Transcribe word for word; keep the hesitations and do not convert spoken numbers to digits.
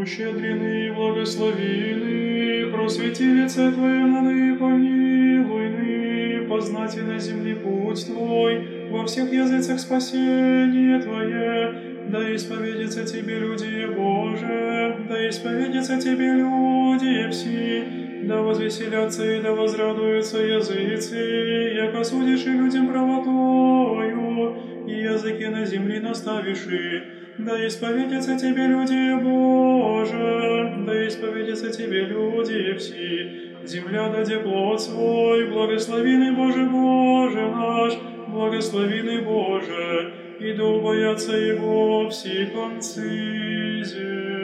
щедрины и благословины, просвети лице Твое нады, помилуй ны, познать и на земле путь Твой, во всех языцах спасение Твое, да исповедятся Тебе люди Боже, да исповедятся Тебе люди все, да возвеселятся и да возрадуются языцы, яко судишь и людям правотою, и языки на земле наставишь и, да исповедятся Тебе люди Боже, да исповедятся Тебе люди все, земля даде плод свой, благословенный Боже, Боже наш, благословенный Боже, и да убоятся Его все концы земли.